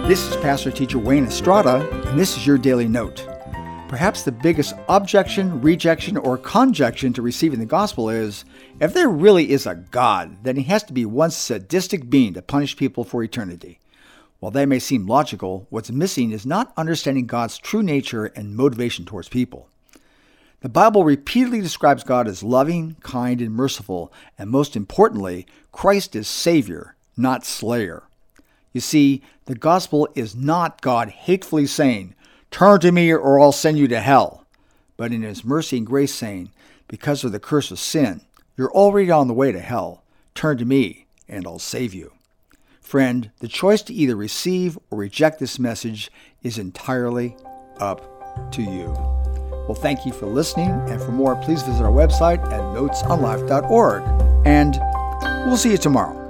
This is Pastor Teacher Wayne Estrada, and this is your Daily Note. Perhaps the biggest objection, rejection, or conjection to receiving the gospel is, if there really is a God, then he has to be one sadistic being to punish people for eternity. While that may seem logical, what's missing is not understanding God's true nature and motivation towards people. The Bible repeatedly describes God as loving, kind, and merciful, and most importantly, Christ is Savior, not Slayer. You see, the gospel is not God hatefully saying, "Turn to me or I'll send you to hell," but in his mercy and grace saying, because of the curse of sin, you're already on the way to hell. Turn to me and I'll save you. Friend, the choice to either receive or reject this message is entirely up to you. Well, thank you for listening, and for more, please visit our website at notesonlife.org, and we'll see you tomorrow.